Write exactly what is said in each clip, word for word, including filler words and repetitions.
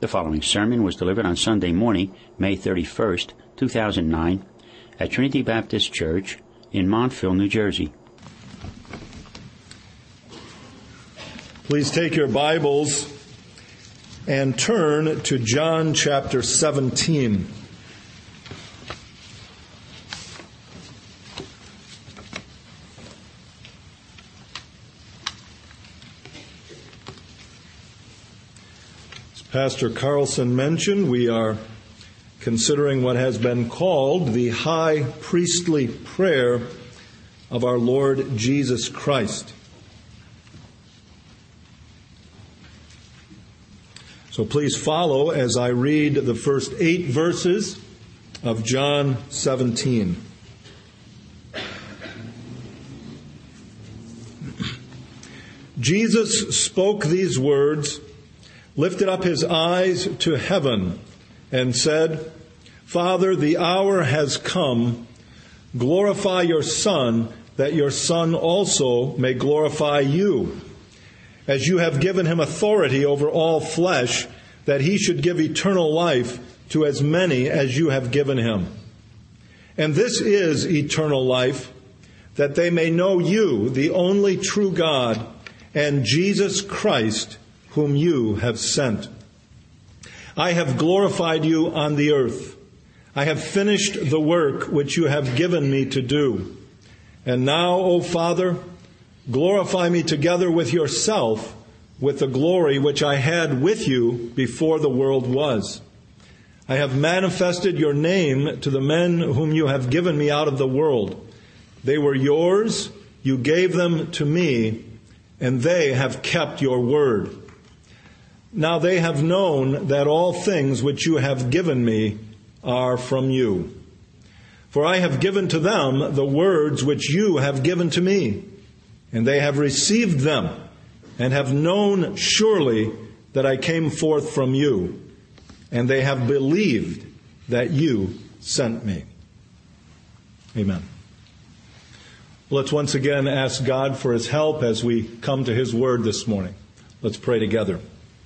The following sermon was delivered on Sunday morning, May thirty-first, two thousand nine, at Trinity Baptist Church in Montville, New Jersey. Please take your Bibles and turn to John chapter seventeen. Pastor Carlson mentioned, we are considering what has been called the high priestly prayer of our Lord Jesus Christ. So please follow as I read the first eight verses of John seventeen. Jesus spoke these words, lifted up his eyes to heaven, and said, Father, the hour has come. Glorify your Son, that your Son also may glorify you, as you have given him authority over all flesh, that he should give eternal life to as many as you have given him. And this is eternal life, that they may know you, the only true God, and Jesus Christ, whom you have sent. I have glorified you on the earth. I have finished the work which you have given me to do. And now, O Father, glorify me together with yourself, with the glory which I had with you before the world was. I have manifested your name to the men whom you have given me out of the world. They were yours, you gave them to me, and they have kept your word. Now they have known that all things which you have given me are from you. For I have given to them the words which you have given to me, and they have received them, and have known surely that I came forth from you, and they have believed that you sent me. Amen. Let's once again ask God for his help as we come to his word this morning. Let's pray together.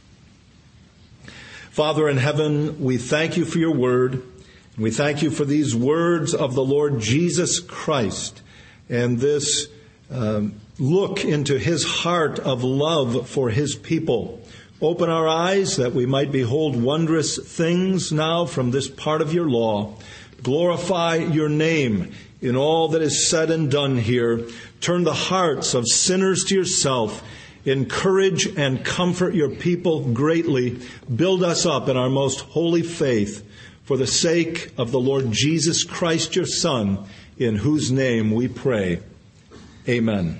Father in heaven, we thank you for your word. We thank you for these words of the Lord Jesus Christ and this um, look into his heart of love for his people. Open our eyes that we might behold wondrous things now from this part of your law. Glorify your name in all that is said and done here. Turn the hearts of sinners to yourself. Encourage and comfort your people greatly. Build us up in our most holy faith for the sake of the Lord Jesus Christ, your Son, in whose name we pray. Amen.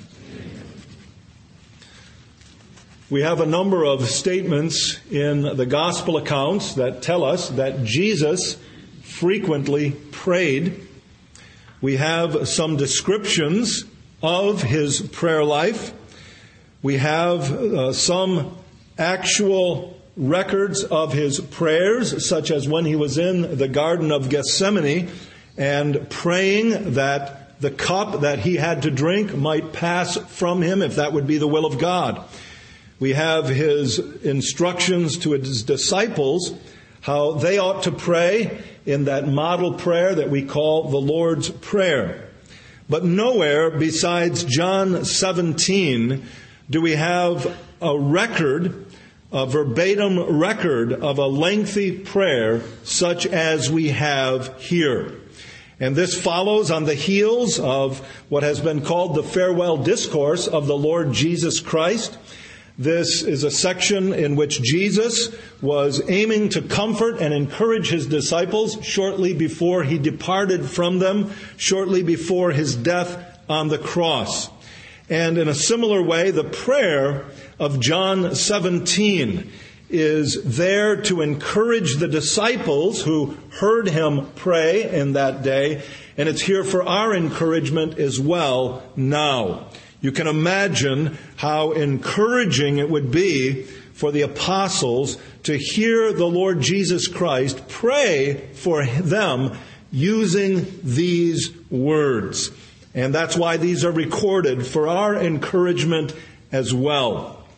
We have a number of statements in the gospel accounts that tell us that Jesus frequently prayed. We have some descriptions of his prayer life. We have uh, some actual records of his prayers, such as when he was in the Garden of Gethsemane and praying that the cup that he had to drink might pass from him, if that would be the will of God. We have his instructions to his disciples, how they ought to pray in that model prayer that we call the Lord's Prayer. But nowhere besides John seventeen do we have a record, a verbatim record of a lengthy prayer such as we have here. And this follows on the heels of what has been called the farewell discourse of the Lord Jesus Christ. This is a section in which Jesus was aiming to comfort and encourage his disciples shortly before he departed from them, shortly before his death on the cross. And in a similar way, the prayer of John seventeen is there to encourage the disciples who heard him pray in that day, and it's here for our encouragement as well now. You can imagine how encouraging it would be for the apostles to hear the Lord Jesus Christ pray for them using these words. And that's why these are recorded for our encouragement as well.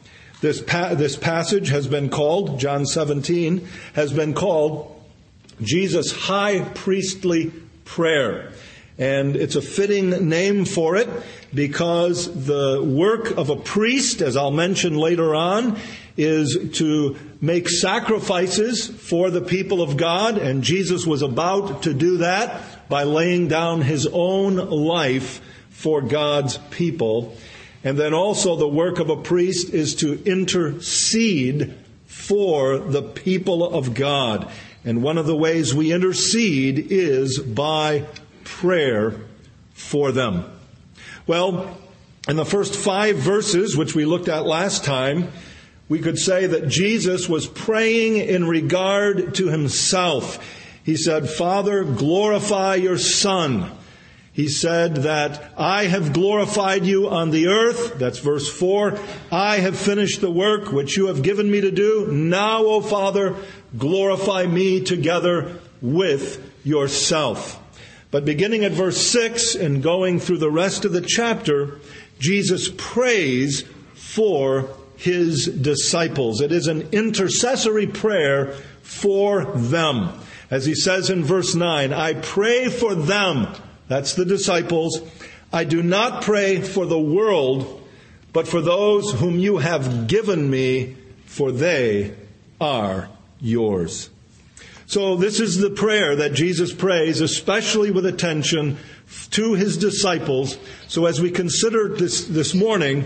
This pa- this passage has been called, John seventeen, has been called Jesus' high priestly prayer. And it's a fitting name for it because the work of a priest, as I'll mention later on, is to make sacrifices for the people of God. And Jesus was about to do that by laying down his own life for God's people. And then also the work of a priest is to intercede for the people of God. And one of the ways we intercede is by prayer for them. Well, in the first five verses, which we looked at last time, we could say that Jesus was praying in regard to himself. He said, Father, glorify your Son. He said that I have glorified you on the earth. That's verse four. I have finished the work which you have given me to do. Now, O Father, glorify me together with yourself. But beginning at verse six and going through the rest of the chapter, Jesus prays for his disciples. It is an intercessory prayer for them. As he says in verse nine, I pray for them. That's the disciples. I do not pray for the world, but for those whom you have given me, for they are yours. So this is the prayer that Jesus prays, especially with attention to his disciples. So as we consider this this morning,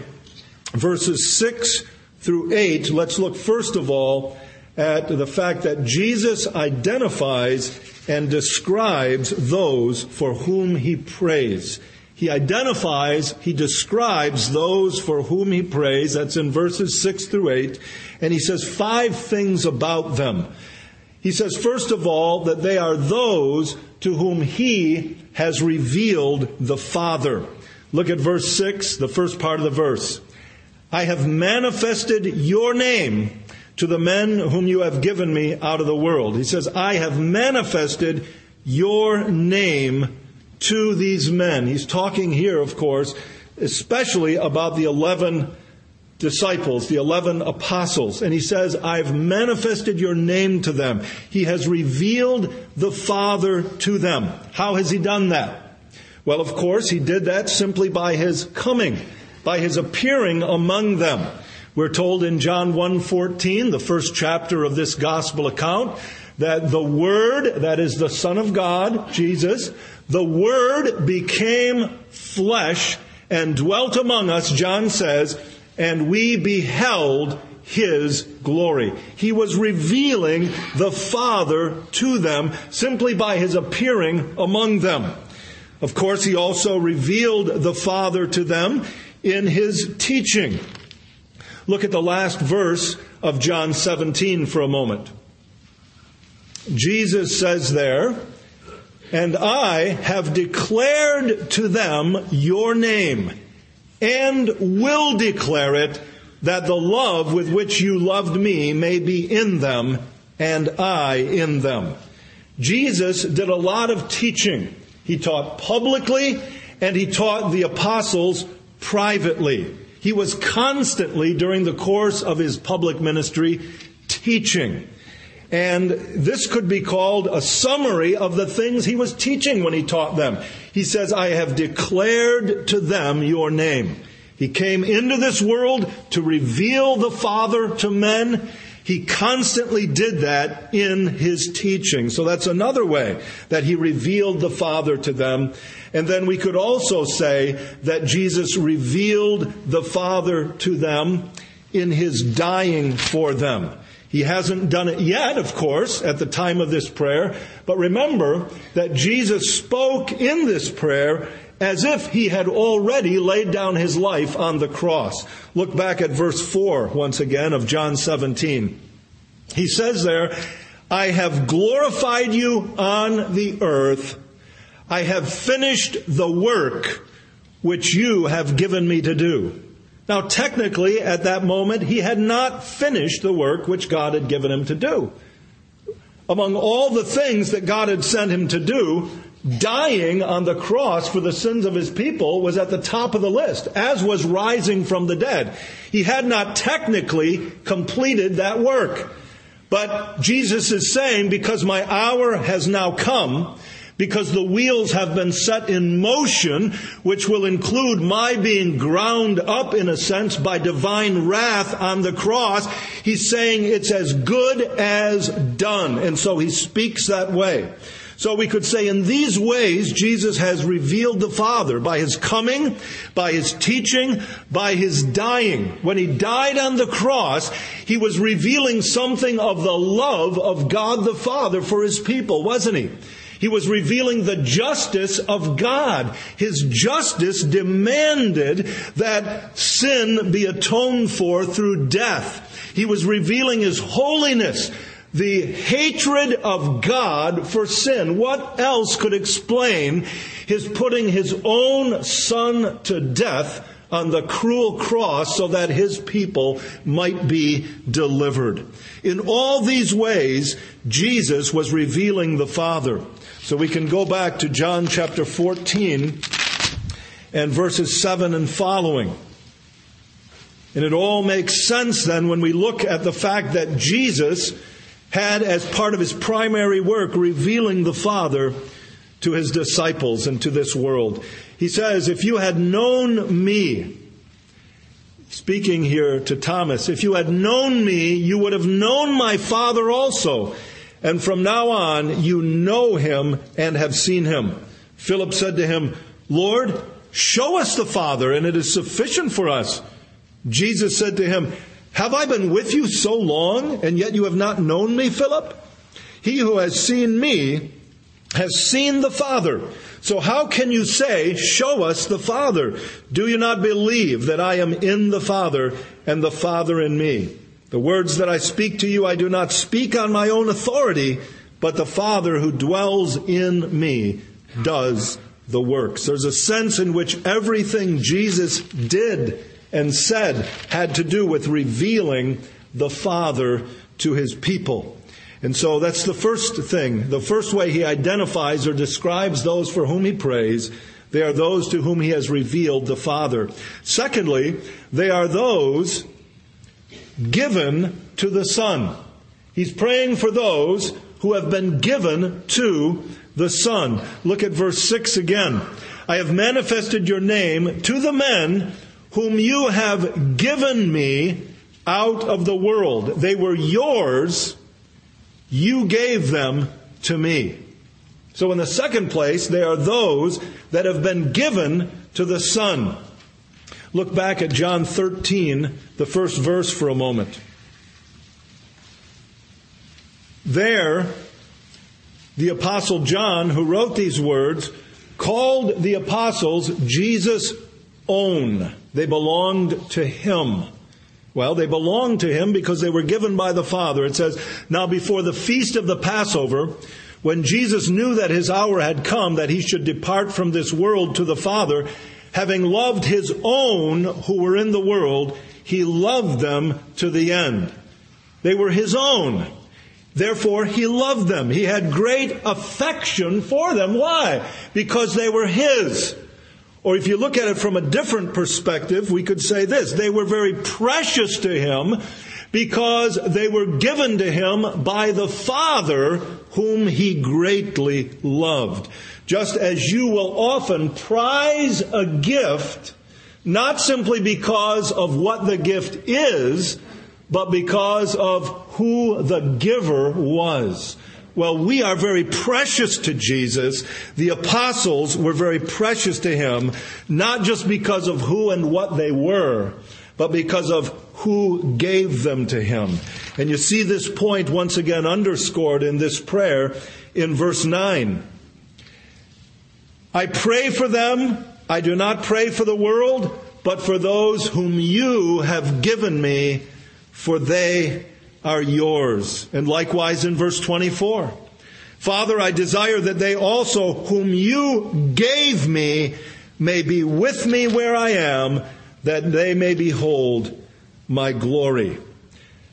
verses six through eight, let's look first of all at the fact that Jesus identifies and describes those for whom he prays. He identifies, he describes those for whom he prays. That's in verses six through eight. And he says five things about them. He says, first of all, that they are those to whom he has revealed the Father. Look at verse six, the first part of the verse. I have manifested your name to the men whom you have given me out of the world. He says, I have manifested your name to these men. He's talking here, of course, especially about the eleven disciples, the eleven apostles. And he says, I've manifested your name to them. He has revealed the Father to them. How has he done that? Well, of course, he did that simply by his coming, by his appearing among them. We're told in John one fourteen, the first chapter of this gospel account, that the Word, that is the Son of God, Jesus, the Word became flesh and dwelt among us, John says, and we beheld his glory. He was revealing the Father to them simply by his appearing among them. Of course, he also revealed the Father to them in his teaching. Look at the last verse of John seventeen for a moment. Jesus says there, and I have declared to them your name, and will declare it, that the love with which you loved me may be in them, and I in them. Jesus did a lot of teaching. He taught publicly, and he taught the apostles privately. He was constantly, during the course of his public ministry, teaching. And this could be called a summary of the things he was teaching when he taught them. He says, I have declared to them your name. He came into this world to reveal the Father to men. He constantly did that in his teaching. So that's another way that he revealed the Father to them. And then we could also say that Jesus revealed the Father to them in his dying for them. He hasn't done it yet, of course, at the time of this prayer. But remember that Jesus spoke in this prayer as if he had already laid down his life on the cross. Look back at verse four once again of John seventeen. He says there, I have glorified you on the earth. I have finished the work which you have given me to do. Now, technically, at that moment, he had not finished the work which God had given him to do. Among all the things that God had sent him to do, dying on the cross for the sins of his people was at the top of the list, as was rising from the dead. He had not technically completed that work. But Jesus is saying, because my hour has now come, because the wheels have been set in motion, which will include my being ground up, in a sense, by divine wrath on the cross, he's saying it's as good as done. And so he speaks that way. So we could say in these ways, Jesus has revealed the Father by his coming, by his teaching, by his dying. When he died on the cross, he was revealing something of the love of God the Father for his people, wasn't he? He was revealing the justice of God. His justice demanded that sin be atoned for through death. He was revealing his holiness, the hatred of God for sin. What else could explain his putting his own Son to death on the cruel cross so that his people might be delivered? In all these ways, Jesus was revealing the Father. So we can go back to John chapter fourteen and verses seven and following. And it all makes sense then when we look at the fact that Jesus had, as part of his primary work, revealing the Father to his disciples and to this world. He says, if you had known me, speaking here to Thomas, if you had known me, you would have known my Father also. And from now on, you know him and have seen him. Philip said to him, Lord, show us the Father, and it is sufficient for us. Jesus said to him, have I been with you so long, and yet you have not known me, Philip? He who has seen me has seen the Father. So how can you say, show us the Father? Do you not believe that I am in the Father, and the Father in me? The words that I speak to you, I do not speak on my own authority, but the Father who dwells in me does the works. There's a sense in which everything Jesus did and said had to do with revealing the Father to his people. And so that's the first thing. The first way he identifies or describes those for whom he prays. They are those to whom he has revealed the Father. Secondly, they are those given to the Son. He's praying for those who have been given to the Son. Look at verse six again. I have manifested your name to the men whom you have given me out of the world. They were yours. You gave them to me. So in the second place, they are those that have been given to the Son. Look back at John thirteen, the first verse for a moment. There, the Apostle John, who wrote these words, called the apostles Jesus' own. They belonged to him. Well, they belonged to him because they were given by the Father. It says, now before the feast of the Passover, when Jesus knew that his hour had come, that he should depart from this world to the Father, having loved his own who were in the world, he loved them to the end. They were his own. Therefore, he loved them. He had great affection for them. Why? Because they were his. Or if you look at it from a different perspective, we could say this. They were very precious to him because they were given to him by the Father whom he greatly loved. Just as you will often prize a gift, not simply because of what the gift is, but because of who the giver was. Well, we are very precious to Jesus. The apostles were very precious to him, not just because of who and what they were, but because of who gave them to him. And you see this point once again underscored in this prayer in verse nine. I pray for them. I do not pray for the world, but for those whom you have given me, for they are yours. And likewise in verse twenty-four. Father, I desire that they also whom you gave me may be with me where I am, that they may behold my glory.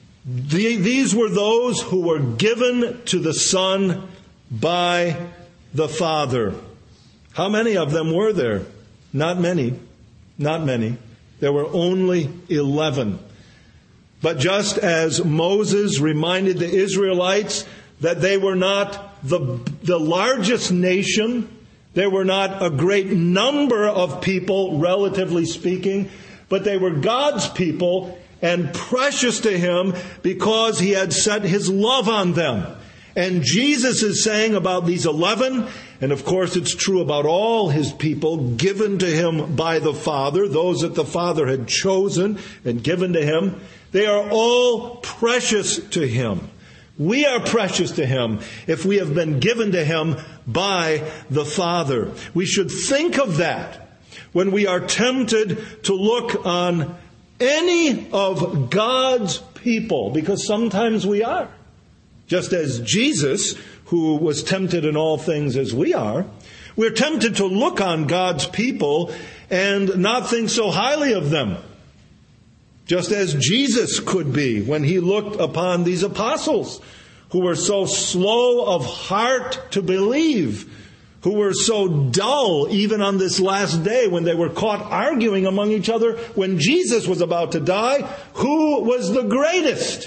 These were those who were given to the Son by the Father. How many of them were there? Not many. Not many. There were only eleven. But just as Moses reminded the Israelites that they were not the, the largest nation, they were not a great number of people, relatively speaking, but they were God's people and precious to Him because He had set His love on them. And Jesus is saying about these eleven, and of course it's true about all His people, given to Him by the Father, those that the Father had chosen and given to Him, they are all precious to Him. We are precious to Him if we have been given to Him by the Father. We should think of that when we are tempted to look on any of God's people, because sometimes we are. Just as Jesus, who was tempted in all things as we are, we're tempted to look on God's people and not think so highly of them. Just as Jesus could be when He looked upon these apostles who were so slow of heart to believe, who were so dull even on this last day when they were caught arguing among each other when Jesus was about to die, who was the greatest?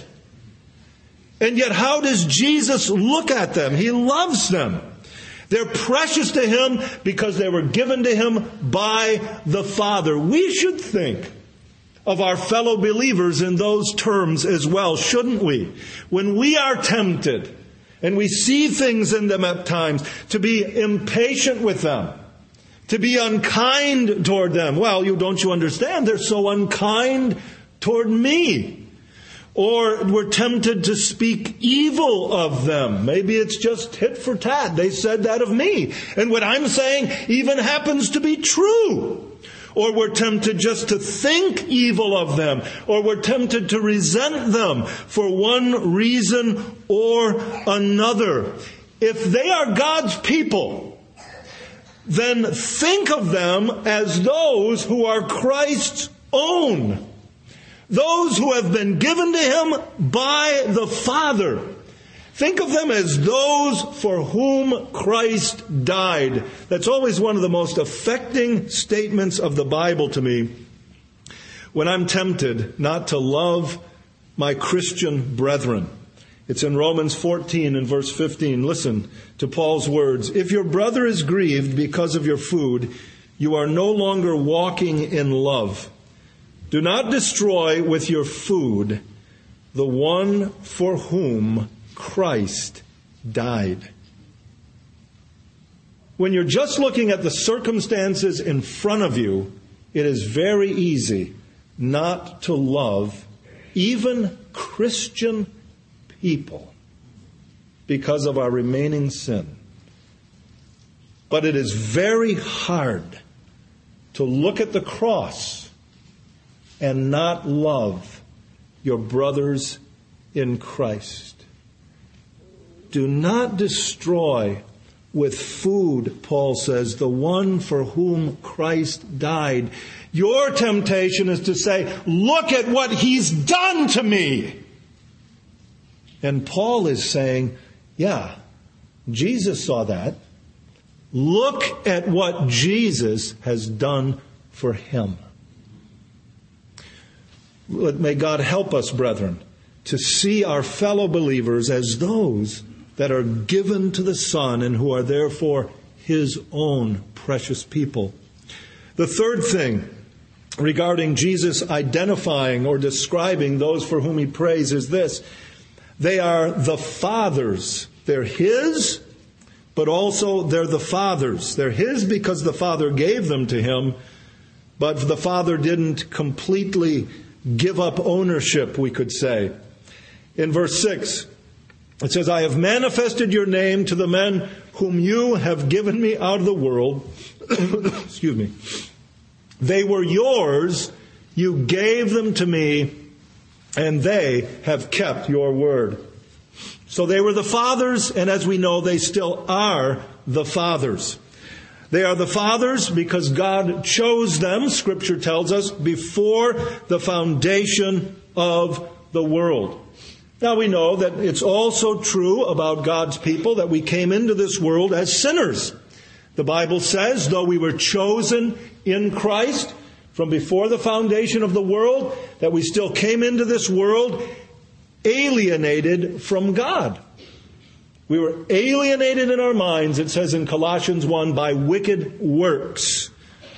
And yet how does Jesus look at them? He loves them. They're precious to Him because they were given to Him by the Father. We should think of our fellow believers in those terms as well, shouldn't we? When we are tempted and we see things in them at times, to be impatient with them, to be unkind toward them. Well, you don't you understand? They're so unkind toward me. Or we're tempted to speak evil of them. Maybe it's just tit for tat. They said that of me. And what I'm saying even happens to be true. Or we're tempted just to think evil of them. Or we're tempted to resent them for one reason or another. If they are God's people, then think of them as those who are Christ's own. Those who have been given to Him by the Father. Think of them as those for whom Christ died. That's always one of the most affecting statements of the Bible to me when I'm tempted not to love my Christian brethren. It's in Romans fourteen and verse fifteen. Listen to Paul's words. If your brother is grieved because of your food, you are no longer walking in love. Do not destroy with your food the one for whom Christ died. When you're just looking at the circumstances in front of you, it is very easy not to love even Christian people because of our remaining sin. But it is very hard to look at the cross and not love your brothers in Christ. Do not destroy with food, Paul says, the one for whom Christ died. Your temptation is to say, look at what He's done to me. And Paul is saying, yeah, Jesus saw that. Look at what Jesus has done for him. May God help us, brethren, to see our fellow believers as those that are given to the Son and who are therefore His own precious people. The third thing regarding Jesus identifying or describing those for whom He prays is this. They are the Father's. They're His, but also they're the Father's. They're His because the Father gave them to Him, but the Father didn't completely give up ownership, we could say. In verse six, it says, I have manifested your name to the men whom you have given me out of the world. Excuse me. They were yours. You gave them to me, and they have kept your word. So they were the Father's, and as we know, they still are the Father's. They are the Father's because God chose them, Scripture tells us, before the foundation of the world. Now we know that it's also true about God's people that we came into this world as sinners. The Bible says, though we were chosen in Christ from before the foundation of the world, that we still came into this world alienated from God. We were alienated in our minds, it says in Colossians one, by wicked works.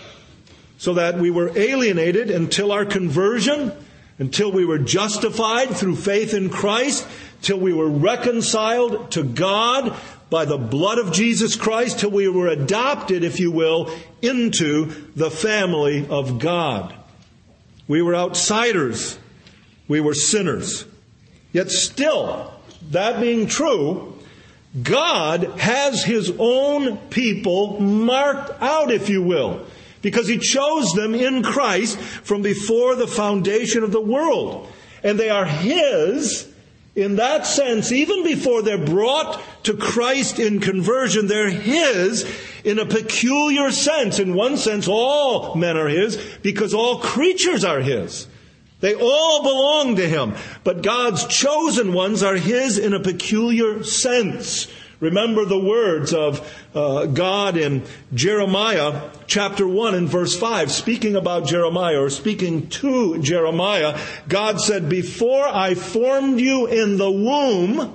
So that we were alienated until our conversion, until we were justified through faith in Christ, till we were reconciled to God by the blood of Jesus Christ, till we were adopted, if you will, into the family of God. We were outsiders. We were sinners. Yet still, that being true, God has His own people marked out, if you will, because He chose them in Christ from before the foundation of the world. And they are His in that sense, even before they're brought to Christ in conversion, they're His in a peculiar sense. In one sense, all men are His because all creatures are His. They all belong to Him. But God's chosen ones are His in a peculiar sense. Remember the words of uh, God in Jeremiah chapter one and verse five. Speaking about Jeremiah, or speaking to Jeremiah, God said, "Before I formed you in the womb,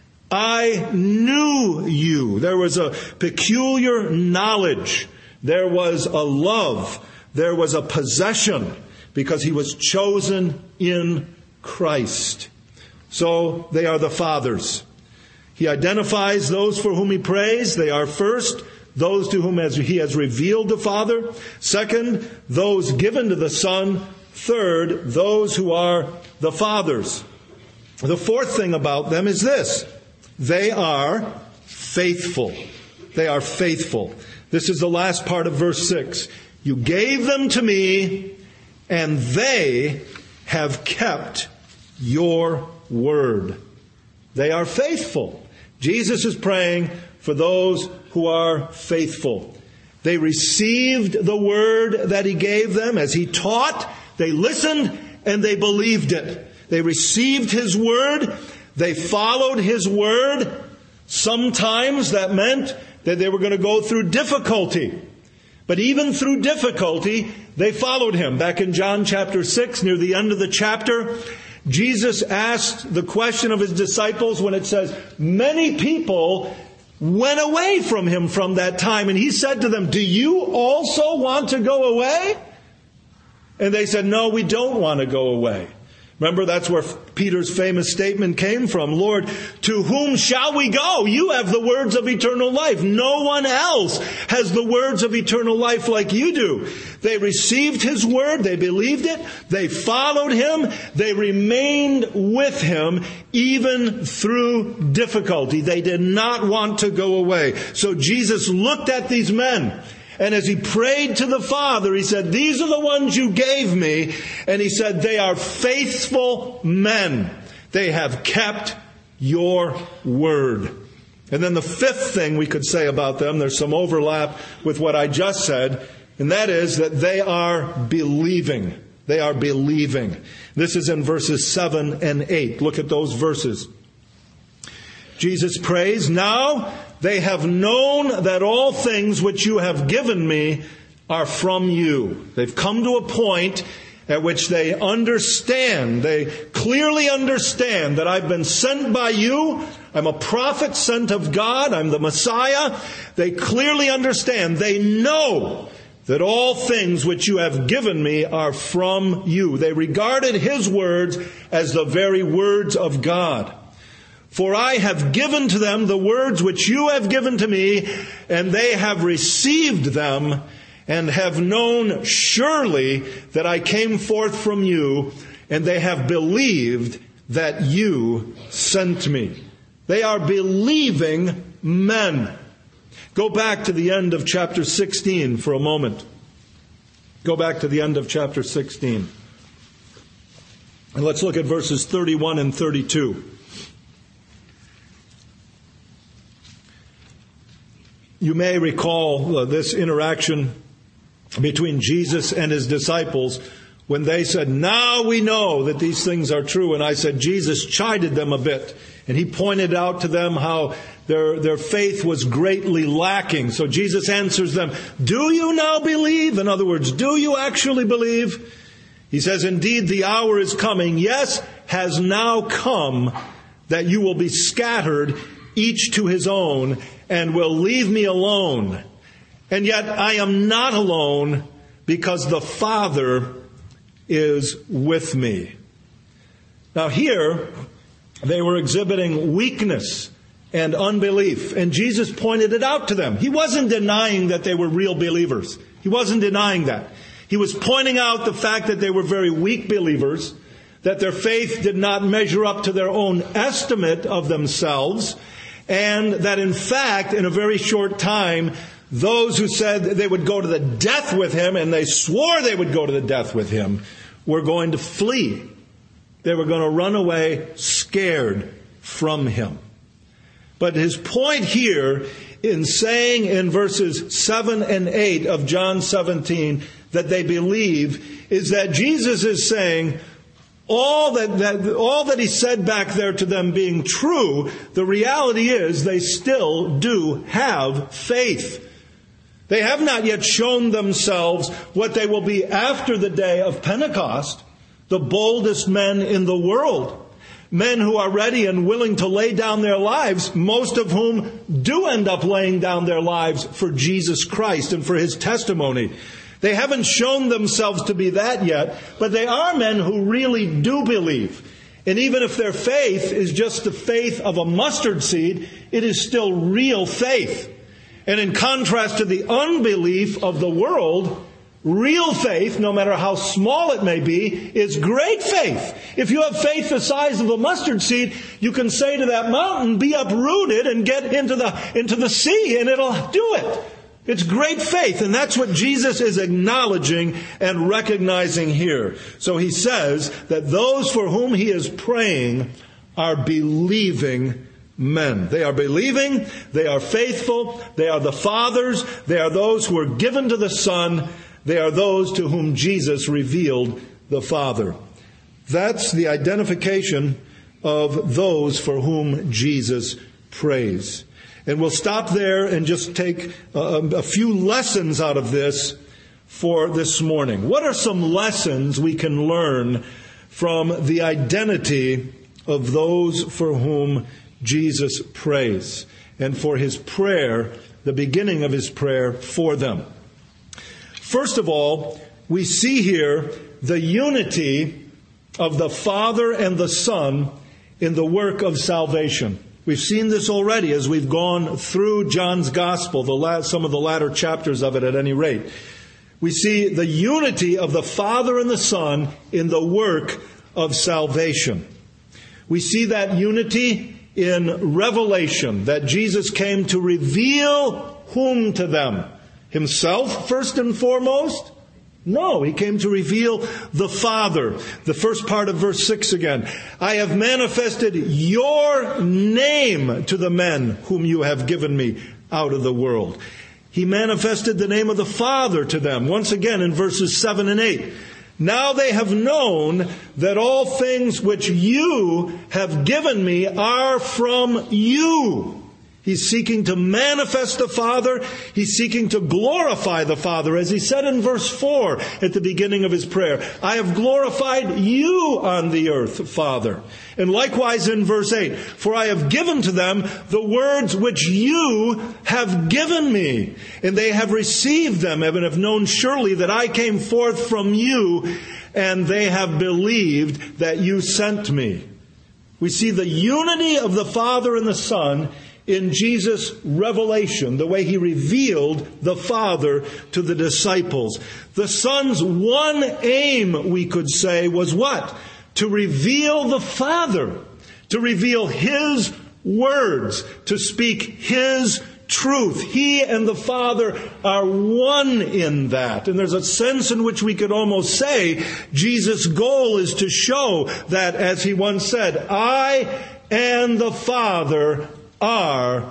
I knew you." There was a peculiar knowledge. There was a love. There was a possession, because He was chosen in Christ. So they are the fathers. He identifies those for whom He prays. They are first, those to whom He has revealed the Father. Second, those given to the Son. Third, those who are the fathers. The fourth thing about them is this: they are faithful. They are faithful. This is the last part of verse six. You gave them to me, and they have kept your word. They are faithful. Jesus is praying for those who are faithful. They received the word that He gave them as He taught. They listened and they believed it. They received His word. They followed His word. Sometimes that meant that they were going to go through difficulty. But even through difficulty, they followed Him. Back in John chapter six, near the end of the chapter, Jesus asked the question of His disciples when it says, many people went away from Him from that time. And He said to them, "Do you also want to go away?" And they said, "No, we don't want to go away." Remember, that's where Peter's famous statement came from. "Lord, to whom shall we go? You have the words of eternal life. No one else has the words of eternal life like you do." They received His word. They believed it. They followed Him. They remained with Him even through difficulty. They did not want to go away. So Jesus looked at these men, and as He prayed to the Father, He said, "These are the ones you gave me." And He said, "They are faithful men. They have kept your word." And then the fifth thing we could say about them, there's some overlap with what I just said, and that is that they are believing. They are believing. This is in verses seven and eight. Look at those verses. Jesus prays, "Now they have known that all things which you have given me are from you." They've come to a point at which they understand, they clearly understand that I've been sent by you. I'm a prophet sent of God. I'm the Messiah. They clearly understand. They know that all things which you have given me are from you. They regarded His words as the very words of God. "For I have given to them the words which you have given to me, and they have received them, and have known surely that I came forth from you, and they have believed that you sent me." They are believing men. Go back to the end of chapter sixteen for a moment. Go back to the end of chapter sixteen. And let's look at verses thirty-one and thirty-two. You may recall uh, this interaction between Jesus and His disciples when they said, now we know that these things are true. And I said, Jesus chided them a bit. And he pointed out to them how their, their faith was greatly lacking. So Jesus answers them, do you now believe? In other words, do you actually believe? He says, indeed, the hour is coming. Yes, has now come that you will be scattered, each to his own, and will leave me alone. And yet I am not alone, because the Father is with me. Now here, they were exhibiting weakness and unbelief, and Jesus pointed it out to them. He wasn't denying that they were real believers. He wasn't denying that. He was pointing out the fact that they were very weak believers, that their faith did not measure up to their own estimate of themselves, and that in fact, in a very short time, those who said they would go to the death with him, and they swore they would go to the death with him, were going to flee. They were going to run away scared from him. But his point here in saying in verses seven and eight of John seventeen that they believe is that Jesus is saying all that, that, all that he said back there to them being true, the reality is they still do have faith. They have not yet shown themselves what they will be after the day of Pentecost, the boldest men in the world. Men who are ready and willing to lay down their lives, most of whom do end up laying down their lives for Jesus Christ and for his testimony. They haven't shown themselves to be that yet, but they are men who really do believe. And even if their faith is just the faith of a mustard seed, it is still real faith. And in contrast to the unbelief of the world, real faith, no matter how small it may be, is great faith. If you have faith the size of a mustard seed, you can say to that mountain, be uprooted and get into the, into the sea, and it'll do it. It's great faith, and that's what Jesus is acknowledging and recognizing here. So he says that those for whom he is praying are believing men. They are believing, they are faithful, they are the fathers, they are those who are given to the Son, they are those to whom Jesus revealed the Father. That's the identification of those for whom Jesus prays. And we'll stop there and just take a, a few lessons out of this for this morning. What are some lessons we can learn from the identity of those for whom Jesus prays, and for his prayer, the beginning of his prayer for them? First of all, we see here the unity of the Father and the Son in the work of salvation. We've seen this already as we've gone through John's Gospel, the last, some of the latter chapters of it at any rate. We see the unity of the Father and the Son in the work of salvation. We see that unity in Revelation, that Jesus came to reveal whom to them? Himself, first and foremost? No, he came to reveal the Father. The first part of verse six again. I have manifested your name to the men whom you have given me out of the world. He manifested the name of the Father to them. Once again in verses seven and eight. Now they have known that all things which you have given me are from you. He's seeking to manifest the Father. He's seeking to glorify the Father. As he said in verse four at the beginning of his prayer, I have glorified you on the earth, Father. And likewise in verse eight, for I have given to them the words which you have given me. And they have received them and have known surely that I came forth from you, and they have believed that you sent me. We see the unity of the Father and the Son in Jesus' revelation, the way he revealed the Father to the disciples. The Son's one aim, we could say, was what? To reveal the Father, to reveal his words, to speak his truth. He and the Father are one in that. And there's a sense in which we could almost say Jesus' goal is to show that, as he once said, I and the Father are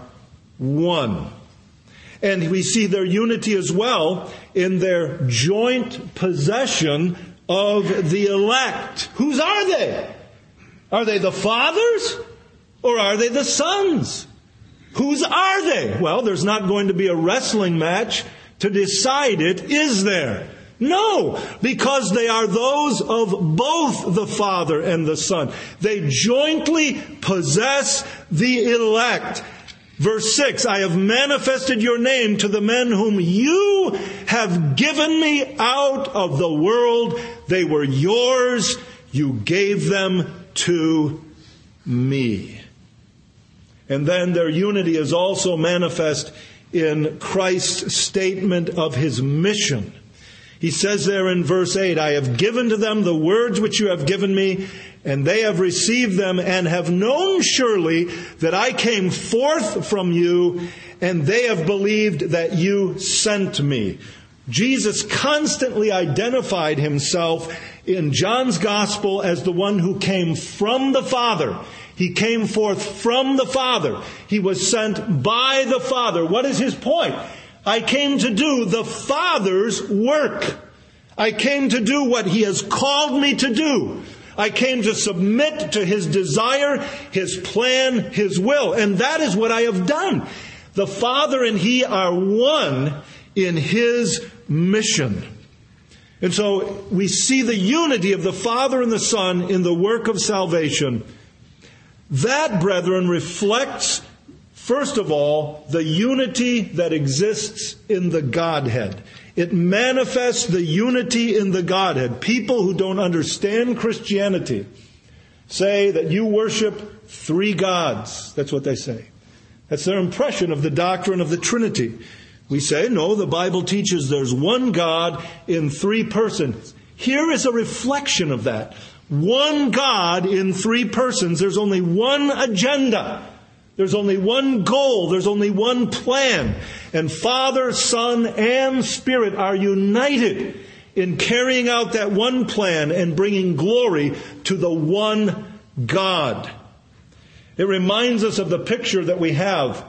one. And we see their unity as well in their joint possession of the elect. Whose are they? Are they the fathers or are they the sons? Whose are they? Well, there's not going to be a wrestling match to decide it, is there? No, because they are those of both the Father and the Son. They jointly possess the elect. Verse six, I have manifested your name to the men whom you have given me out of the world. They were yours. You gave them to me. And then their unity is also manifest in Christ's statement of his mission. He says there in verse eight, I have given to them the words which you have given me, and they have received them and have known surely that I came forth from you, and they have believed that you sent me. Jesus constantly identified himself in John's Gospel as the one who came from the Father. He came forth from the Father. He was sent by the Father. What is his point? I came to do the Father's work. I came to do what he has called me to do. I came to submit to his desire, his plan, his will. And that is what I have done. The Father and he are one in his mission. And so we see the unity of the Father and the Son in the work of salvation. That, brethren, reflects, first of all, the unity that exists in the Godhead. It manifests the unity in the Godhead. People who don't understand Christianity say that you worship three gods. That's what they say. That's their impression of the doctrine of the Trinity. We say, no, the Bible teaches there's one God in three persons. Here is a reflection of that. One God in three persons. There's only one agenda. There's only one goal. There's only one plan. And Father, Son, and Spirit are united in carrying out that one plan and bringing glory to the one God. It reminds us of the picture that we have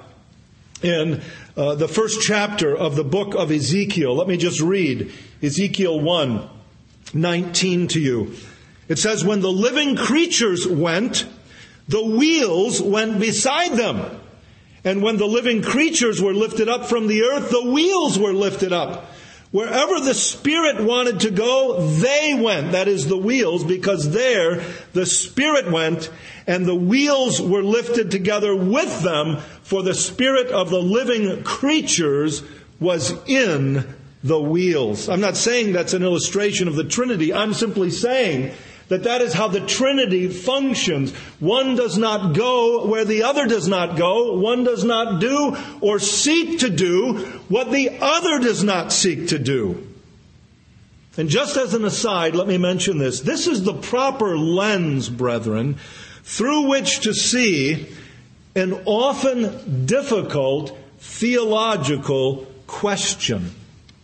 in uh, the first chapter of the book of Ezekiel. Let me just read Ezekiel one nineteen to you. It says, when the living creatures went, the wheels went beside them. And when the living creatures were lifted up from the earth, the wheels were lifted up. Wherever the Spirit wanted to go, they went. That is the wheels, because there the Spirit went and the wheels were lifted together with them, for the Spirit of the living creatures was in the wheels. I'm not saying that's an illustration of the Trinity. I'm simply saying that that is how the Trinity functions. One does not go where the other does not go. One does not do or seek to do what the other does not seek to do. And just as an aside, let me mention this. This is the proper lens, brethren, through which to see an often difficult theological question.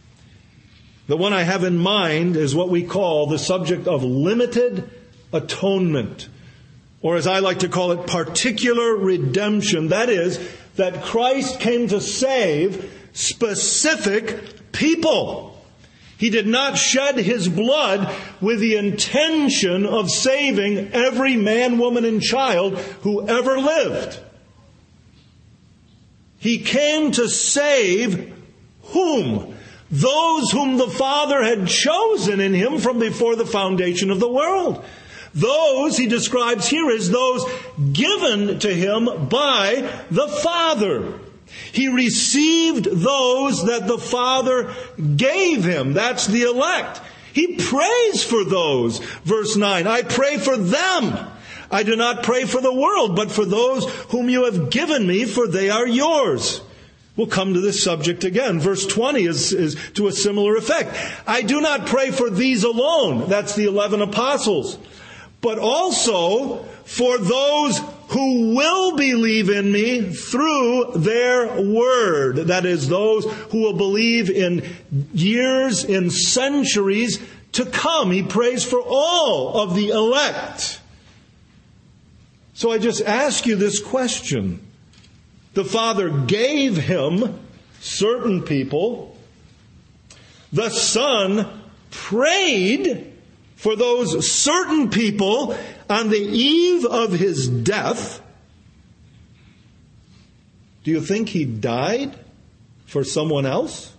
The one I have in mind is what we call the subject of limited atonement, or as I like to call it, particular redemption. That is, that Christ came to save specific people. He did not shed his blood with the intention of saving every man, woman, and child who ever lived. He came to save whom? Those whom the Father had chosen in him from before the foundation of the world. Those, he describes here, as those given to him by the Father. He received those that the Father gave him. That's the elect. He prays for those. Verse nine, I pray for them. I do not pray for the world, but for those whom you have given me, for they are yours. We'll come to this subject again. Verse twenty is, is to a similar effect. I do not pray for these alone. That's the eleven apostles. But also for those who will believe in me through their word. That is, those who will believe in years, in centuries to come. He prays for all of the elect. So I just ask you this question. The Father gave him certain people. The Son prayed for those certain people on the eve of his death. Do you think he died for someone else?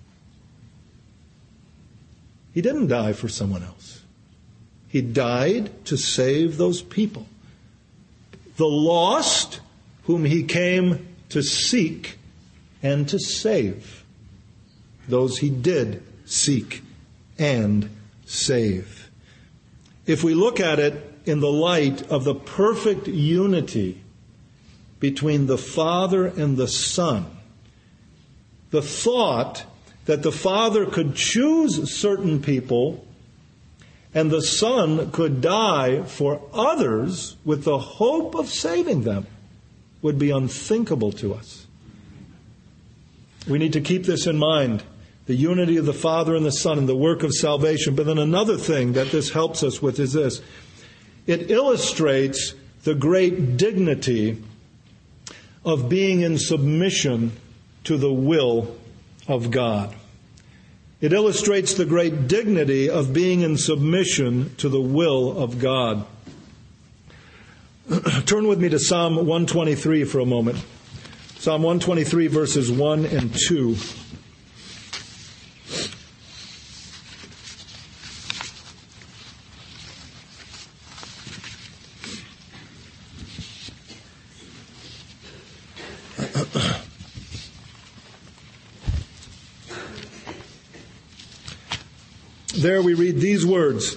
He didn't die for someone else. He died to save those people. The lost whom he came to seek and to save. Those he did seek and save. If we look at it in the light of the perfect unity between the Father and the Son, the thought that the Father could choose certain people and the Son could die for others with the hope of saving them would be unthinkable to us. We need to keep this in mind, the unity of the Father and the Son and the work of salvation. But then another thing that this helps us with is this. It illustrates the great dignity of being in submission to the will of God. It illustrates the great dignity of being in submission to the will of God. Turn with me to Psalm one twenty-three for a moment. Psalm one twenty-three, verses one and two. There we read these words.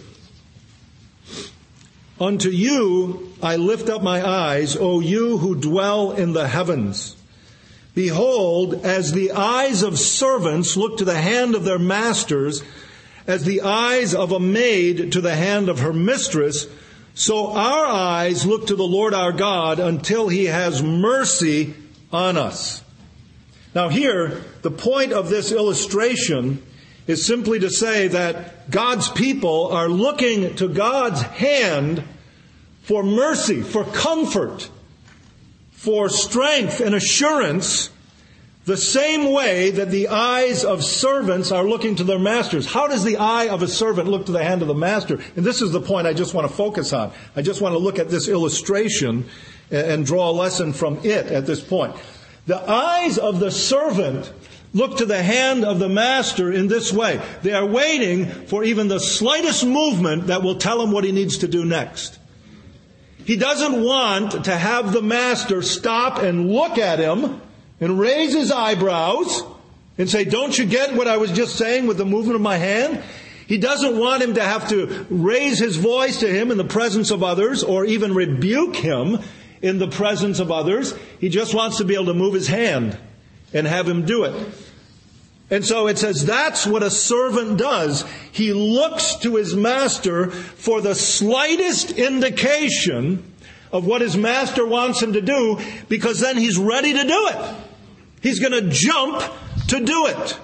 Unto you I lift up my eyes, O you who dwell in the heavens. Behold, as the eyes of servants look to the hand of their masters, as the eyes of a maid to the hand of her mistress, so our eyes look to the Lord our God until he has mercy on us. Now here, the point of this illustration is simply to say that God's people are looking to God's hand for mercy, for comfort, for strength and assurance, the same way that the eyes of servants are looking to their masters. How does the eye of a servant look to the hand of the master? And this is the point I just want to focus on. I just want to look at this illustration and draw a lesson from it at this point. The eyes of the servant look to the hand of the master in this way. They are waiting for even the slightest movement that will tell him what he needs to do next. He doesn't want to have the master stop and look at him and raise his eyebrows and say, don't you get what I was just saying with the movement of my hand? He doesn't want him to have to raise his voice to him in the presence of others or even rebuke him in the presence of others. He just wants to be able to move his hand and have him do it. And so it says that's what a servant does. He looks to his master for the slightest indication of what his master wants him to do, because then he's ready to do it. He's going to jump to do it.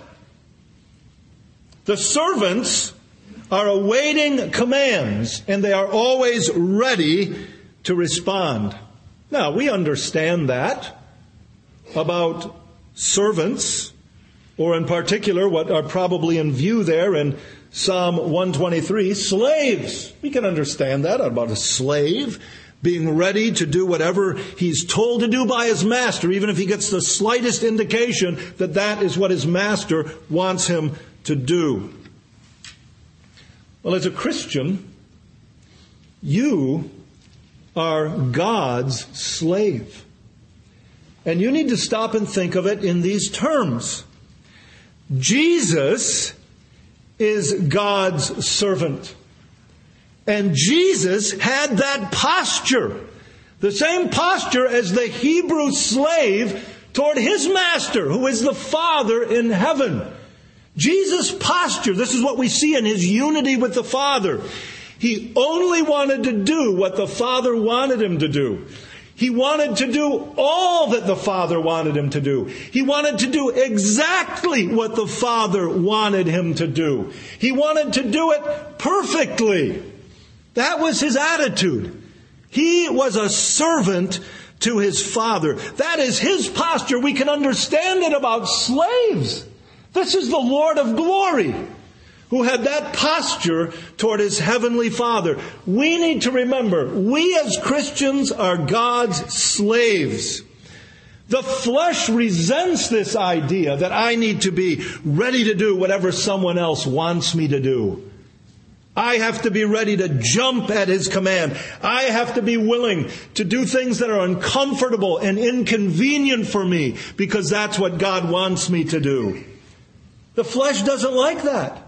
The servants are awaiting commands, and they are always ready to respond. Now, we understand that about servants, or in particular, what are probably in view there in Psalm one twenty-three, slaves. We can understand that about a slave being ready to do whatever he's told to do by his master, even if he gets the slightest indication that that is what his master wants him to do. Well, as a Christian, you are God's slave. And you need to stop and think of it in these terms. Jesus is God's servant. And Jesus had that posture, the same posture as the Hebrew slave toward his master, who is the Father in heaven. Jesus' posture, this is what we see in his unity with the Father. He only wanted to do what the Father wanted him to do. He wanted to do all that the Father wanted him to do. He wanted to do exactly what the Father wanted him to do. He wanted to do it perfectly. That was his attitude. He was a servant to his Father. That is his posture. We can understand it about slaves. This is the Lord of glory. who had that posture toward his heavenly Father. We need to remember, we as Christians are God's slaves. The flesh resents this idea that I need to be ready to do whatever someone else wants me to do. I have to be ready to jump at his command. I have to be willing to do things that are uncomfortable and inconvenient for me because that's what God wants me to do. The flesh doesn't like that.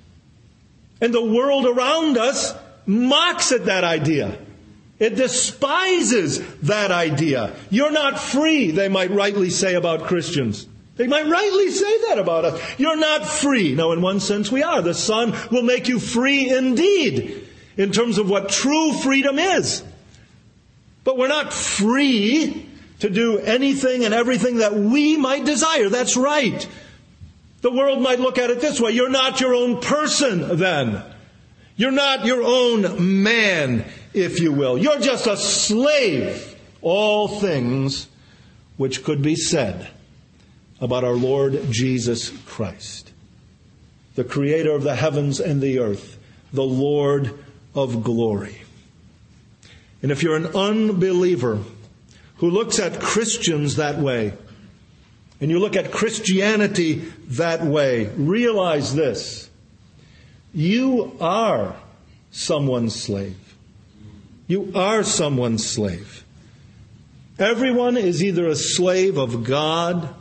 And the world around us mocks at that idea. It despises that idea. You're not free, they might rightly say about Christians. They might rightly say that about us. You're not free. No, in one sense we are. The Son will make you free indeed in terms of what true freedom is. But we're not free to do anything and everything that we might desire. That's right. The world might look at it this way. You're not your own person then. You're not your own man, if you will. You're just a slave. All things which could be said about our Lord Jesus Christ, the Creator of the heavens and the earth, the Lord of glory. And if you're an unbeliever who looks at Christians that way, and you look at Christianity that way, realize this. You are someone's slave. You are someone's slave. Everyone is either a slave of God,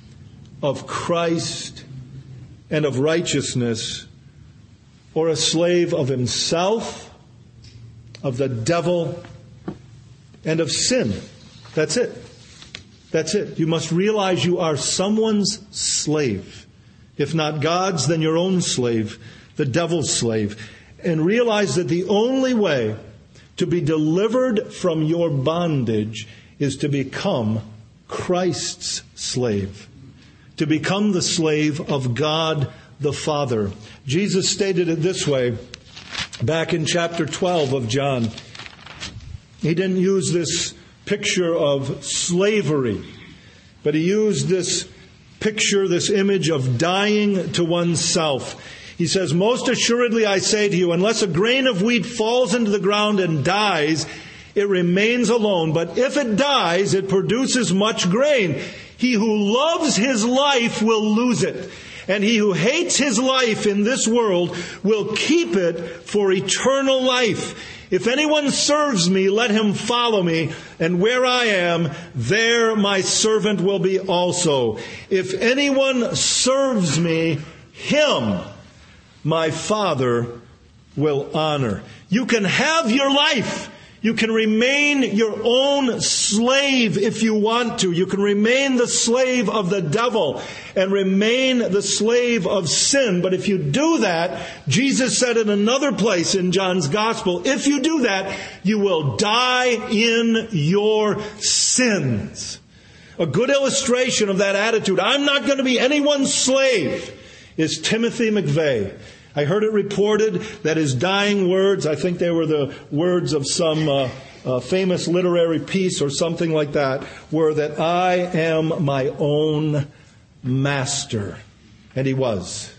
of Christ, and of righteousness, or a slave of himself, of the devil, and of sin. That's it. That's it. You must realize you are someone's slave. If not God's, then your own slave, the devil's slave. And realize that the only way to be delivered from your bondage is to become Christ's slave. To become the slave of God the Father. Jesus stated it this way back in chapter twelve of John. He didn't use this picture of slavery, but he used this picture, this image of dying to oneself. He says, "Most assuredly I say to you, unless a grain of wheat falls into the ground and dies, it remains alone. But if it dies, it produces much grain. He who loves his life will lose it. And he who hates his life in this world will keep it for eternal life. If anyone serves me, let him follow me. And where I am, there my servant will be also. If anyone serves me, him my Father will honor." You can have your life. You can remain your own slave if you want to. You can remain the slave of the devil and remain the slave of sin. But if you do that, Jesus said in another place in John's Gospel, if you do that, you will die in your sins. A good illustration of that attitude, I'm not going to be anyone's slave, is Timothy McVeigh. I heard it reported that his dying words, I think they were the words of some uh, uh, famous literary piece or something like that, were that I am my own master. And he was.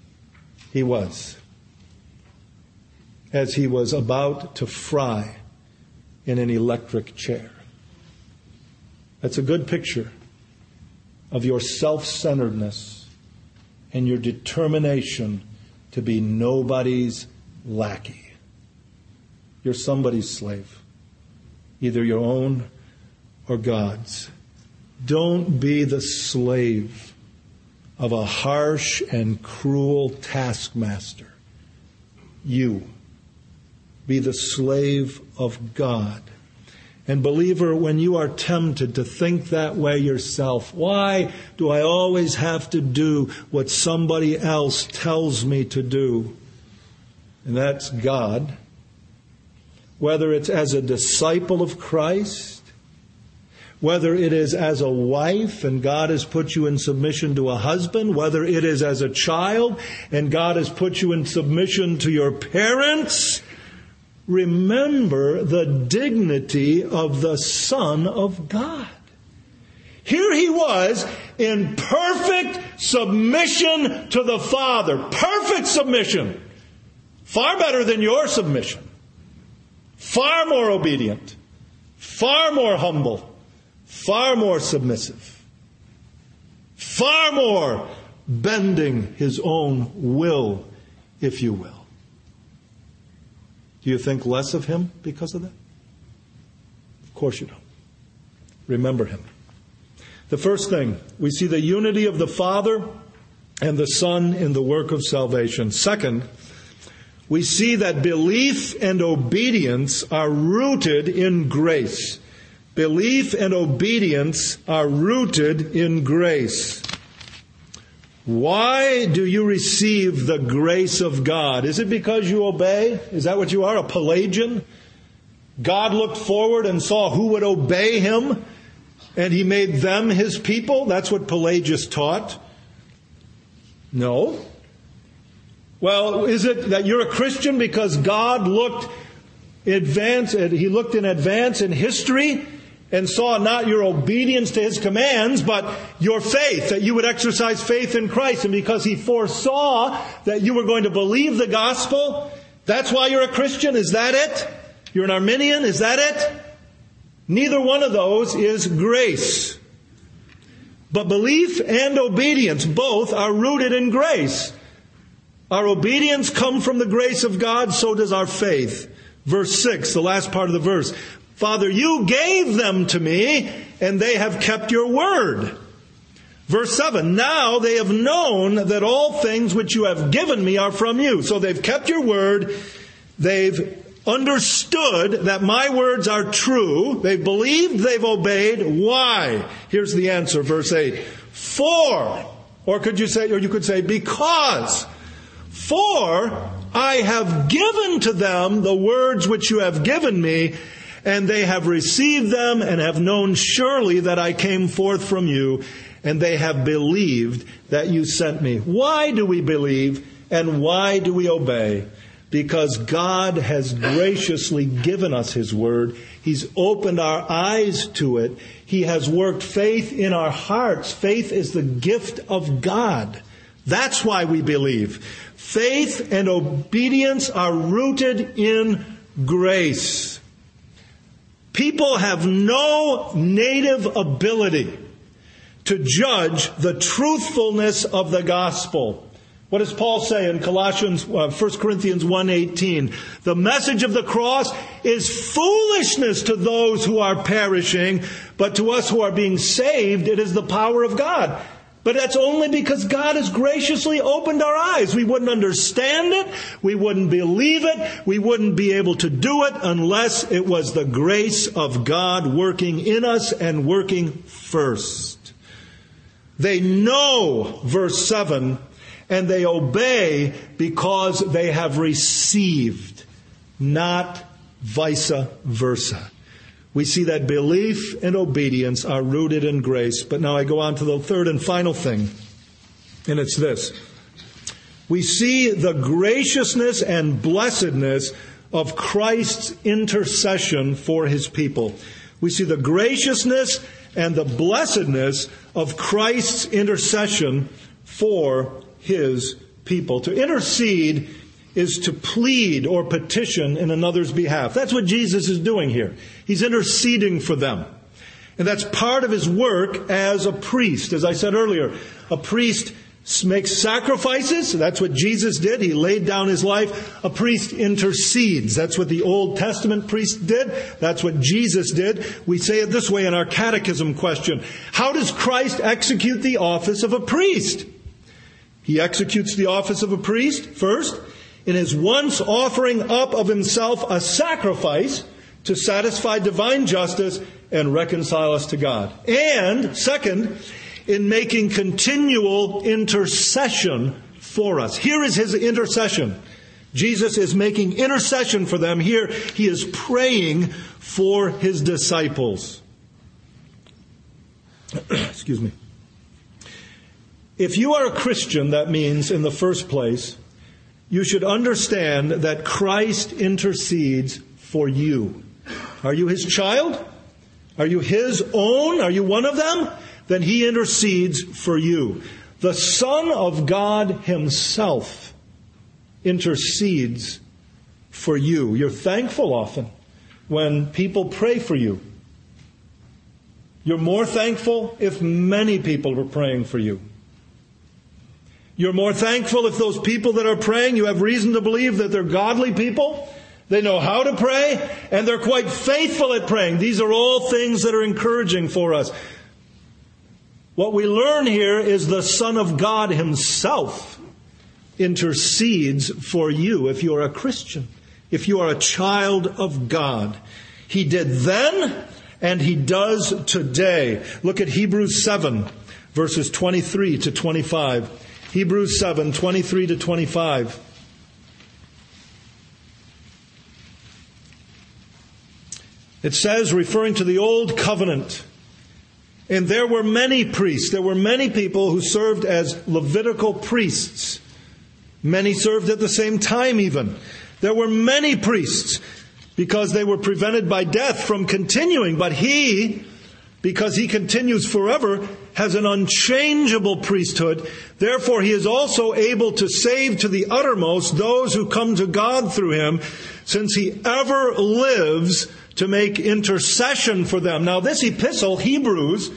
He was. As he was about to fry in an electric chair. That's a good picture of your self-centeredness and your determination to be nobody's lackey. You're somebody's slave, either your own or God's. Don't be the slave of a harsh and cruel taskmaster. You be the slave of God. And believer, when you are tempted to think that way yourself, why do I always have to do what somebody else tells me to do? And that's God. Whether it's as a disciple of Christ, whether it is as a wife and God has put you in submission to a husband, whether it is as a child and God has put you in submission to your parents, remember the dignity of the Son of God. Here he was in perfect submission to the Father. Perfect perfect submission. Far better than your submission. Far more obedient. Far more humble. Far more submissive. Far more bending his own will, if you will. Do you think less of him because of that? Of course you don't. Remember him. The first thing, we see the unity of the Father and the Son in the work of salvation. Second, we see that belief and obedience are rooted in grace. Belief and obedience are rooted in grace. Why do you receive the grace of God? Is it because you obey? Is that what you are, a Pelagian? God looked forward and saw who would obey him, and he made them his people? That's what Pelagius taught. No. Well, is it that you're a Christian because God looked advance, he looked in advance in history and saw not your obedience to his commands, but your faith, that you would exercise faith in Christ. And because he foresaw that you were going to believe the gospel, that's why you're a Christian? Is that it? You're an Arminian? Is that it? Neither one of those is grace. But belief and obedience, both are rooted in grace. Our obedience comes from the grace of God, so does our faith. Verse six, the last part of the verse. Father, you gave them to me, and they have kept your word. Verse seven, now they have known that all things which you have given me are from you. So they've kept your word. They've understood that my words are true. They've believed, they've obeyed. Why? Here's the answer, verse eight. For, or could you say, or you could say, because, for I have given to them the words which you have given me, and they have received them and have known surely that I came forth from you, and they have believed that you sent me. Why do we believe and why do we obey? Because God has graciously given us his word. He's opened our eyes to it. He has worked faith in our hearts. Faith is the gift of God. That's why we believe. Faith and obedience are rooted in grace. People have no native ability to judge the truthfulness of the gospel. What does Paul say in Colossians, uh, First Corinthians one eighteen? The message of the cross is foolishness to those who are perishing, but to us who are being saved, it is the power of God. But that's only because God has graciously opened our eyes. We wouldn't understand it. We wouldn't believe it. We wouldn't be able to do it unless it was the grace of God working in us and working first. They know, verse seven, and they obey because they have received, not vice versa. We see that belief and obedience are rooted in grace. But now I go on to the third and final thing, and it's this. We see the graciousness and blessedness of Christ's intercession for his people. We see the graciousness and the blessedness of Christ's intercession for his people. To intercede is to plead or petition in another's behalf. That's what Jesus is doing here. He's interceding for them. And that's part of his work as a priest. As I said earlier, a priest makes sacrifices. That's what Jesus did. He laid down his life. A priest intercedes. That's what the Old Testament priest did. That's what Jesus did. We say it this way in our catechism question. How does Christ execute the office of a priest? He executes the office of a priest, first, in his once offering up of himself a sacrifice to satisfy divine justice and reconcile us to God. And, second, in making continual intercession for us. Here is his intercession. Jesus is making intercession for them. Here he is praying for his disciples. Excuse me. If you are a Christian, that means, in the first place, you should understand that Christ intercedes for you. Are you his child? Are you his own? Are you one of them? Then he intercedes for you. The Son of God himself intercedes for you. You're thankful often when people pray for you. You're more thankful if many people are praying for you. You're more thankful if those people that are praying, you have reason to believe that they're godly people. They know how to pray, and they're quite faithful at praying. These are all things that are encouraging for us. What we learn here is the Son of God Himself intercedes for you if you're a Christian, if you are a child of God. He did then, and He does today. Look at Hebrews seven, verses twenty-three to twenty-five. Hebrews seven, twenty-three to twenty-five. It says, referring to the Old Covenant, and there were many priests. There were many people who served as Levitical priests. Many served at the same time even. There were many priests because they were prevented by death from continuing. But He, because He continues forever, has an unchangeable priesthood. Therefore, He is also able to save to the uttermost those who come to God through Him, since He ever lives to make intercession for them. Now, this epistle, Hebrews,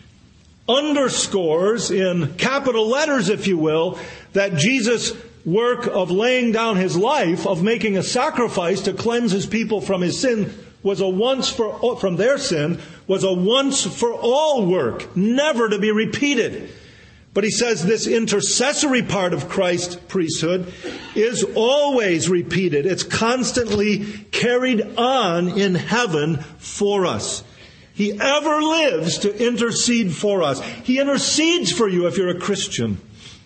underscores in capital letters, if you will, that Jesus' work of laying down His life, of making a sacrifice to cleanse His people from His sin, was a once for from their sin, was a once for all work, never to be repeated. But he says this intercessory part of Christ's priesthood is always repeated. It's constantly carried on in heaven for us. He ever lives to intercede for us. He intercedes for you if you're a Christian.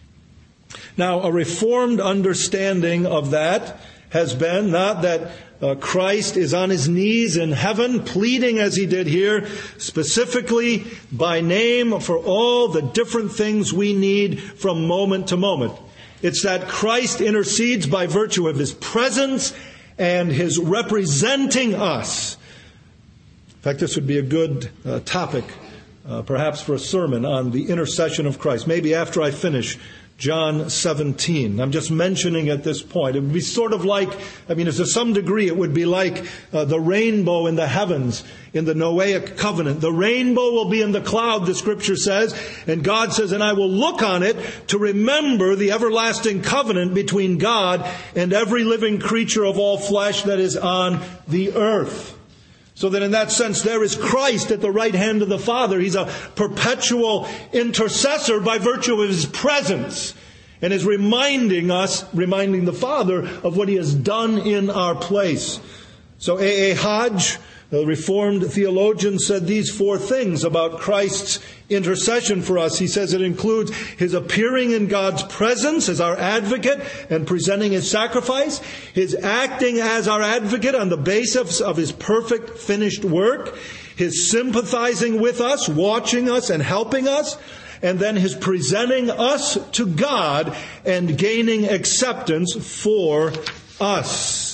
Now, a reformed understanding of that has been not that Uh, Christ is on His knees in heaven, pleading as He did here, specifically by name for all the different things we need from moment to moment. It's that Christ intercedes by virtue of His presence and His representing us. In fact, this would be a good uh, topic, uh, perhaps for a sermon on the intercession of Christ. Maybe after I finish John seventeen. I'm just mentioning at this point. It would be sort of like, I mean, to some degree, it would be like uh, the rainbow in the heavens in the Noahic covenant. The rainbow will be in the cloud, the Scripture says, and God says, and I will look on it to remember the everlasting covenant between God and every living creature of all flesh that is on the earth. So that in that sense, there is Christ at the right hand of the Father. He's a perpetual intercessor by virtue of His presence, and is reminding us, reminding the Father of what He has done in our place. So A A Hodge, the Reformed theologian, said these four things about Christ's intercession for us. He says it includes His appearing in God's presence as our advocate and presenting His sacrifice, His acting as our advocate on the basis of His perfect finished work, His sympathizing with us, watching us and helping us, and then His presenting us to God and gaining acceptance for us.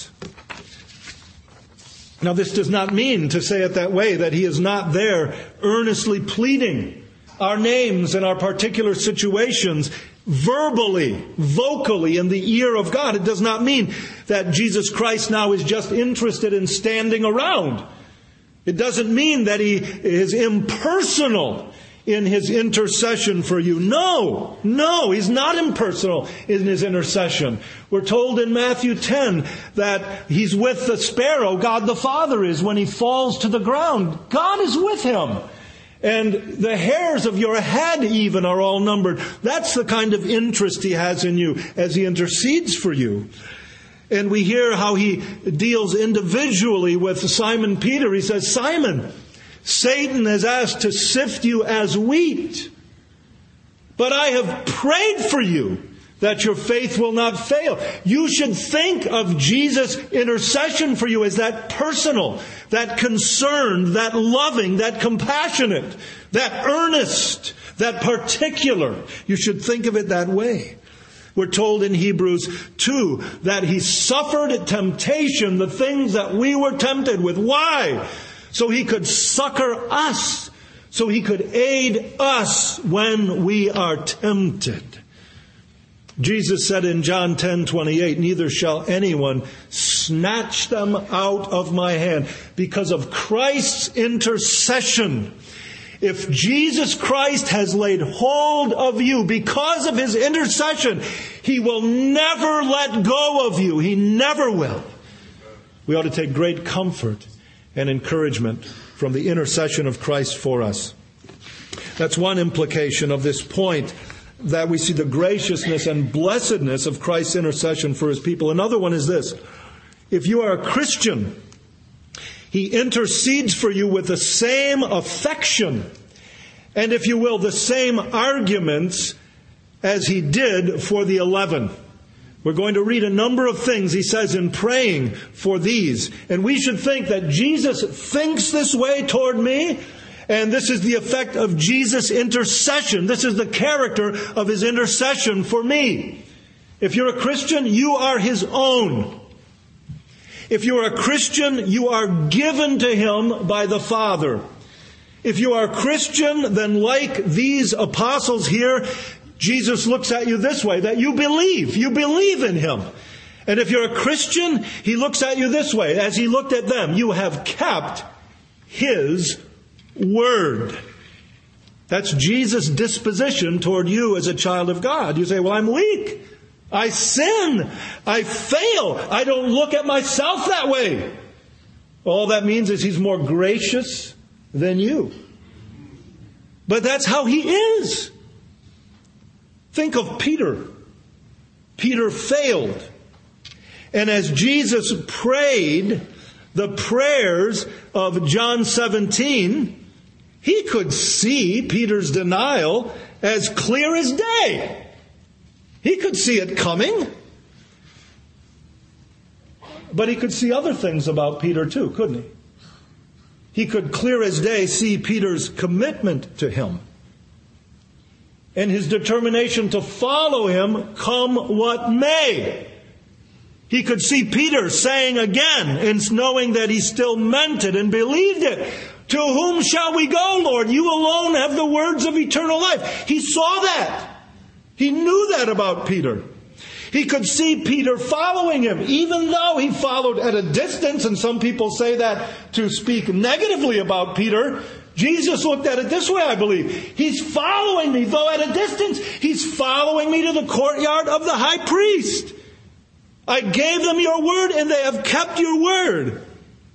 Now, this does not mean, to say it that way, that He is not there earnestly pleading our names and our particular situations verbally, vocally in the ear of God. It does not mean that Jesus Christ now is just interested in standing around. It doesn't mean that He is impersonal in His intercession for you. No, no, He's not impersonal in His intercession. We're told in Matthew ten that He's with the sparrow, God the Father is, when he falls to the ground. God is with him. And the hairs of your head even are all numbered. That's the kind of interest He has in you as He intercedes for you. And we hear how He deals individually with Simon Peter. He says, Simon, Satan has asked to sift you as wheat, but I have prayed for you that your faith will not fail. You should think of Jesus' intercession for you as that personal, that concerned, that loving, that compassionate, that earnest, that particular. You should think of it that way. We're told in Hebrews two that He suffered temptation, the things that we were tempted with. Why? So He could succor us, so He could aid us when we are tempted. Jesus said in John ten twenty-eight, neither shall anyone snatch them out of my hand. Because of Christ's intercession. If Jesus Christ has laid hold of you because of His intercession, He will never let go of you. He never will. We ought to take great comfort and encouragement from the intercession of Christ for us. That's one implication of this point, that we see the graciousness and blessedness of Christ's intercession for His people. Another one is this. If you are a Christian, He intercedes for you with the same affection and, if you will, the same arguments as He did for the eleven. We're going to read a number of things He says in praying for these. And we should think that Jesus thinks this way toward me. And this is the effect of Jesus' intercession. This is the character of His intercession for me. If you're a Christian, you are His own. If you are a Christian, you are given to Him by the Father. If you are a Christian, then like these apostles here, Jesus looks at you this way, that you believe. You believe in Him. And if you're a Christian, He looks at you this way, as He looked at them. You have kept His word. That's Jesus' disposition toward you as a child of God. You say, well, I'm weak. I sin. I fail. I don't look at myself that way. All that means is He's more gracious than you. But that's how He is. Think of Peter. Peter failed. And as Jesus prayed the prayers of John seventeen, He could see Peter's denial as clear as day. He could see it coming. But he could see other things about Peter too, couldn't he? He could clear as day see Peter's commitment to Him. And his determination to follow Him come what may. He could see Peter saying again, and knowing that he still meant it and believed it, to whom shall we go, Lord? You alone have the words of eternal life. He saw that. He knew that about Peter. He could see Peter following Him, even though he followed at a distance. And some people say that to speak negatively about Peter. Jesus looked at it this way, I believe. He's following me, though at a distance. He's following me to the courtyard of the high priest. I gave them your word, and they have kept your word.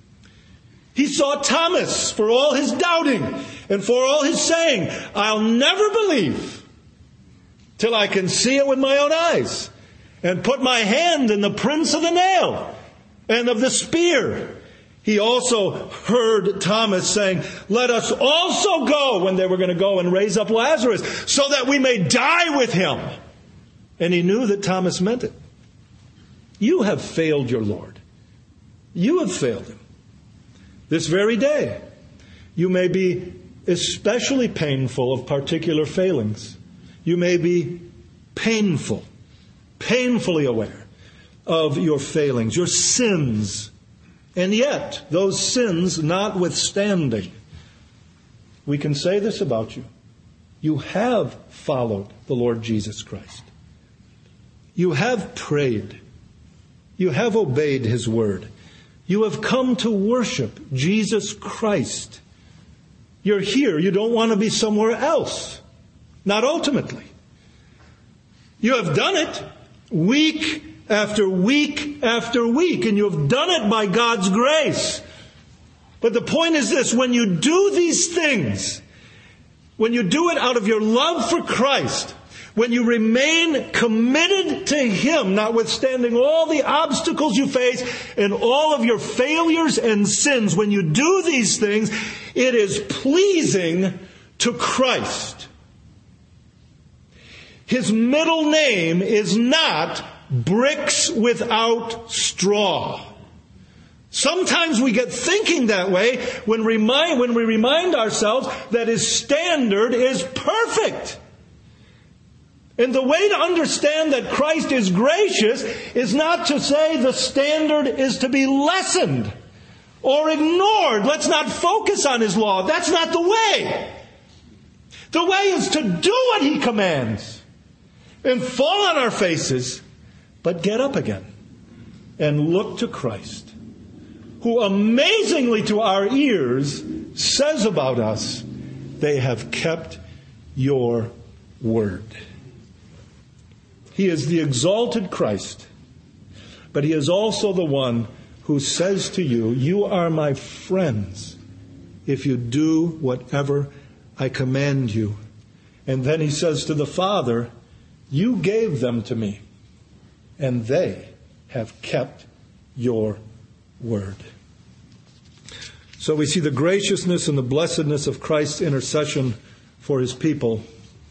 He saw Thomas for all his doubting and for all his saying, I'll never believe till I can see it with my own eyes and put my hand in the prints of the nail and of the spear. He also heard Thomas saying, let us also go, when they were going to go and raise up Lazarus, so that we may die with him. And he knew that Thomas meant it. You have failed your Lord. You have failed Him. This very day, you may be especially painful of particular failings. You may be painful, painfully aware of your failings, your sins. And yet, those sins notwithstanding, we can say this about you. You have followed the Lord Jesus Christ. You have prayed. You have obeyed His word. You have come to worship Jesus Christ. You're here. You don't want to be somewhere else. Not ultimately. You have done it week after week after week, and you have done it by God's grace. But the point is this: when you do these things, when you do it out of your love for Christ, when you remain committed to Him, notwithstanding all the obstacles you face and all of your failures and sins, when you do these things, it is pleasing to Christ. His middle name is not bricks without straw. Sometimes we get thinking that way when, remind, when we remind ourselves that His standard is perfect. And the way to understand that Christ is gracious is not to say the standard is to be lessened or ignored. Let's not focus on His law. That's not the way. The way is to do what He commands. and fall on our faces, but get up again and look to Christ, who amazingly to our ears says about us, they have kept your word. He is the exalted Christ, but he is also the one who says to you, you are my friends if you do whatever I command you. And then he says to the Father, you gave them to me, and they have kept your word. So we see the graciousness and the blessedness of Christ's intercession for his people.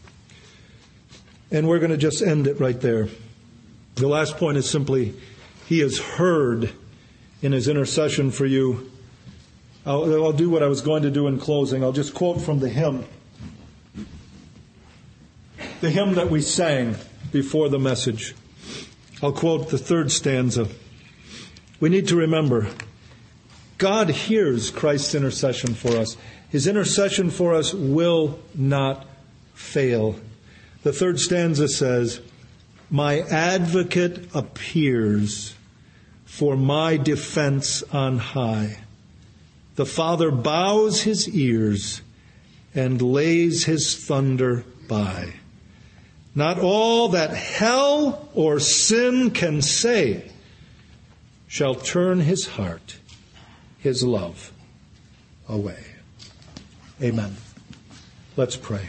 And we're going to just end it right there. The last point is simply, he is heard in his intercession for you. I'll, I'll do what I was going to do in closing. I'll just quote from the hymn. The hymn that we sang before the message. I'll quote the third stanza. We need to remember, God hears Christ's intercession for us. His intercession for us will not fail. The third stanza says, my advocate appears for my defense on high. The Father bows his ears and lays his thunder by. Not all that hell or sin can say shall turn his heart, his love, away. Amen. Let's pray.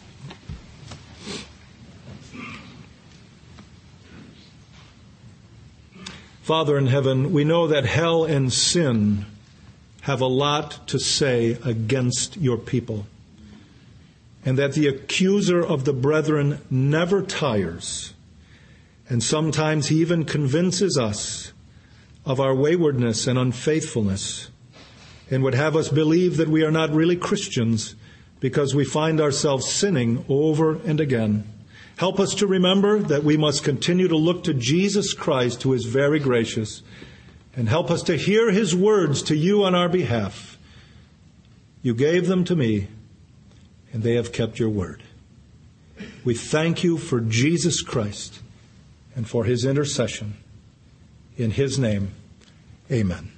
Father in heaven, we know that hell and sin have a lot to say against your people, and that the accuser of the brethren never tires, and sometimes he even convinces us of our waywardness and unfaithfulness, and would have us believe that we are not really Christians because we find ourselves sinning over and again. Help us to remember that we must continue to look to Jesus Christ, who is very gracious, and help us to hear his words to you on our behalf. You gave them to me, and they have kept your word. We thank you for Jesus Christ and for his intercession. In his name, amen.